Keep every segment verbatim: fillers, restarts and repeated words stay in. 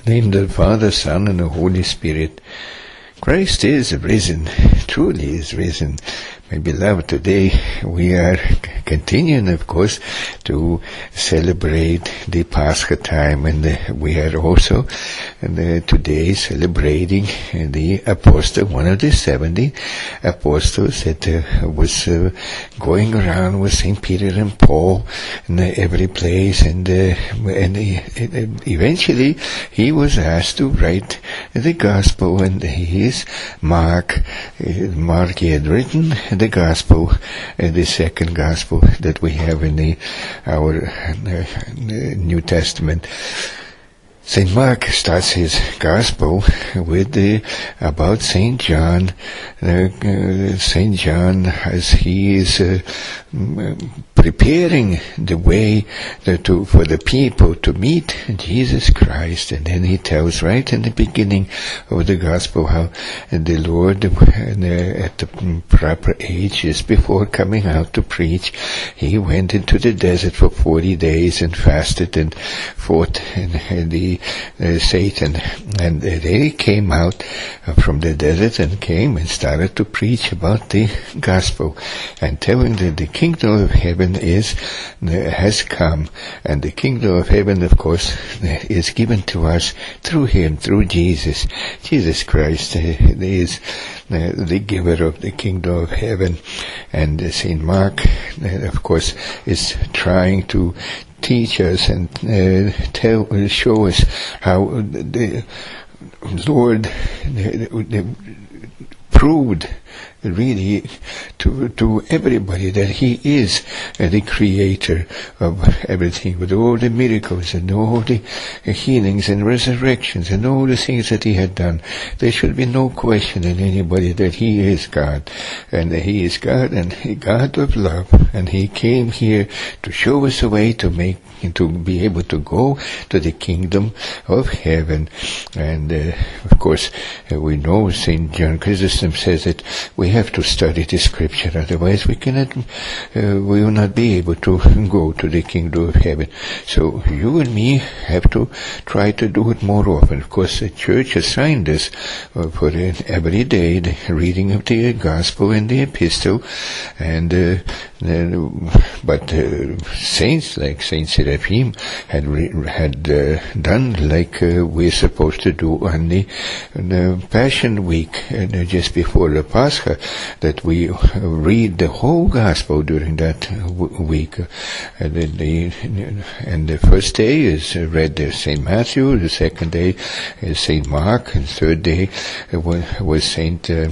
In the name of the Father, Son, and the Holy Spirit. Christ is risen, truly is risen. My beloved, today we are continuing, of course, to celebrate the Pascha time, and uh, we are also uh, today celebrating the apostle, one of the seventy apostles that uh, was uh, going around with Saint Peter and Paul in uh, every place, and uh, and he, uh, eventually he was asked to write the Gospel, and he is Mark. Uh, Mark he had written the Gospel, uh, the second Gospel that we have in the, our uh, New Testament. Saint Mark starts his Gospel with the, about Saint John. Uh, uh, Saint John, as he is uh, preparing the way uh, to, for the people to meet Jesus Christ, and then he tells right in the beginning of the Gospel how the Lord, uh, at the proper age, just before coming out to preach, he went into the desert for forty days and fasted and fought and, and the Uh, Satan, and uh, they came out uh, from the desert and came and started to preach about the gospel and telling that the kingdom of heaven is uh, has come, and the kingdom of heaven, of course, uh, is given to us through him, through Jesus. Jesus Christ uh, is uh, the giver of the kingdom of heaven, and uh, Saint Mark, uh, of course, is trying to teach us and uh, tell, uh, show us how the Lord uh, proved really to to everybody that he is uh, the creator of everything, with all the miracles and all the uh, healings and resurrections and all the things that he had done. There should be no question in anybody that he is God, and that he is God and God of love, and he came here to show us a way to make to be able to go to the kingdom of heaven. And uh, of course uh, we know Saint John Chrysostom says that we have to study the scripture, otherwise we cannot, uh, we will not be able to go to the kingdom of heaven. So you and me have to try to do it more often. Of course, the church assigned us uh, for uh, every day the reading of the gospel and the epistle, and uh, uh, but uh, saints like Saint Seraphim had re- had uh, done like uh, we're supposed to do on the, on the Passion Week, and uh, just before the Pascha, that we read the whole gospel during that w- week. And the, and the first day is read Saint Matthew, the second day is Saint Mark, and the third day was Saint uh,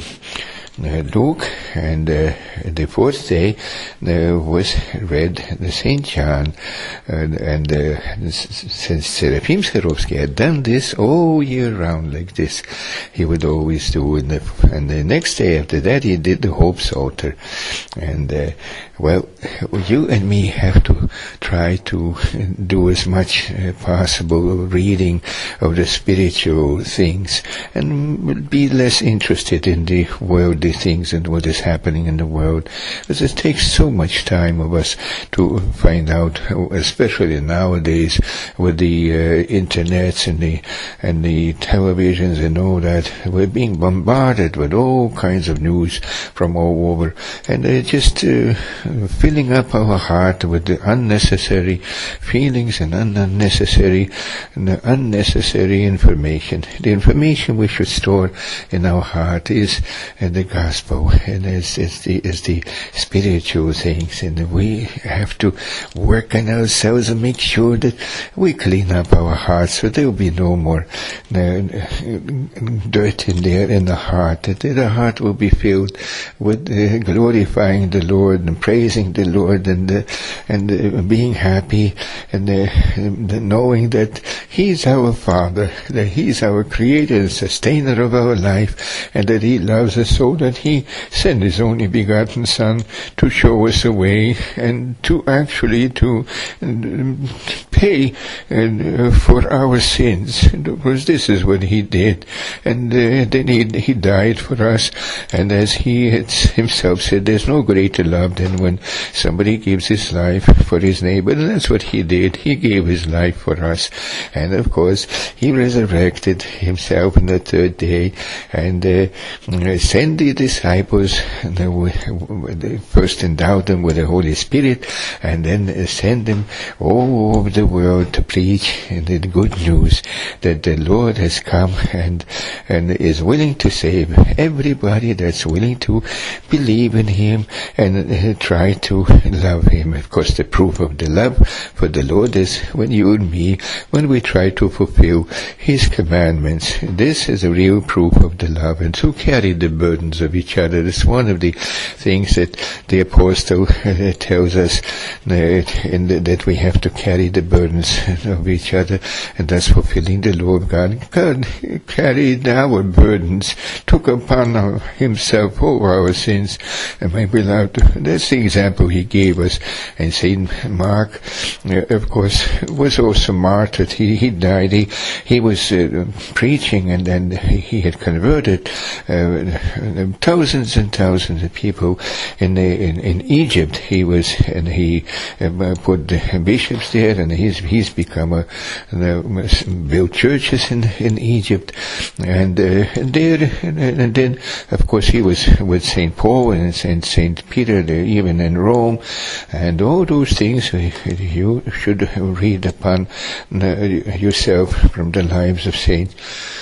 Uh, Luke, and uh, the fourth day uh, was read the Saint John, uh, and uh, since Seraphim Sarovsky had done this all year round like this, he would always do it. The, and the next day after that, he did the Hope Psalter. And uh, well, you and me have to try to do as much uh, possible reading of the spiritual things, and be less interested in the worldly things and what is happening in the world, because it takes so much time of us to find out, especially nowadays with the uh, internets and the and the televisions and all that. We're being bombarded with all kinds of news from all over, and uh, just uh, filling up our heart with the unnecessary feelings and unnecessary and unnecessary information. The information we should store in our heart is uh, the gospel, and it's, it's the it's the spiritual things, and we have to work on ourselves and make sure that we clean up our hearts, so there will be no more uh, dirt in there in the heart. That the heart will be filled with uh, glorifying the Lord and praising the Lord, and uh, and uh, being happy, and uh, knowing that He is our Father, that He is our Creator and Sustainer of our life, and that He loves us so that He sent His only begotten Son to show us the way, and to actually to uh, pay uh, for our sins. Because this is what he did. And uh, then he, he died for us. And as he had himself said, there's no greater love than when somebody gives his life for his neighbor. And that's what he did. He gave his life for us. And of course, he resurrected himself on the third day and uh, sent the disciples, uh, first endowed them with the Holy Spirit, and then uh, sent them all over the world to preach the good news that the Lord has come and and is willing to save everybody that's willing to believe in Him and uh, try to love Him. Of course, the proof of the love for the Lord is when you and me, when we try to fulfill His commandments. This is a real proof of the love, and to carry the burdens of each other is one of the things that the apostle uh, tells us uh, in the, that we have to carry the burdens of each other, and thus fulfilling the law of God. God carried our burdens, took upon Himself all our sins, and my beloved, that's the example He gave us. And Saint Mark, uh, of course, was also martyred. He, he died. He, he was uh, preaching, and then he had converted uh, thousands and thousands of people in, the, in in Egypt. He was, and he uh, put the bishops there, and he's he's become a, uh, built churches in in Egypt, and, uh, and there, and, and then of course he was with Saint Paul and Saint Saint Peter, there, even in Rome, and all those things you should read upon yourself from the lives of saints.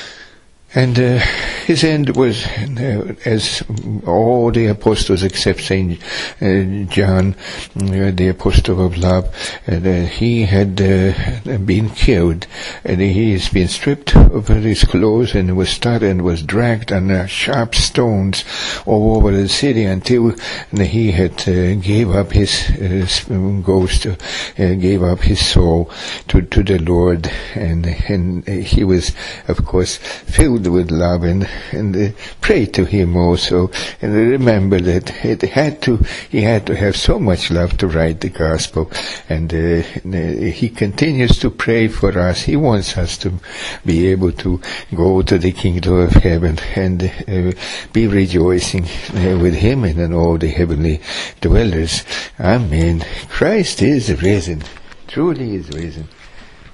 And uh, his end was, uh, as all the apostles except Saint uh, John, uh, the apostle of love, uh, he had uh, been killed, and he has been stripped of his clothes and was started and was dragged on uh, sharp stones all over the city until he had uh, gave up his uh, ghost, uh, gave up his soul to to the Lord, and and he was, of course, filled with love, and and uh, pray to Him also, and remember that it had to he had to have so much love to write the gospel, and uh, he continues to pray for us. He wants us to be able to go to the kingdom of heaven and uh, be rejoicing uh, with Him and in all the heavenly dwellers. Amen. Christ is risen. Truly is risen.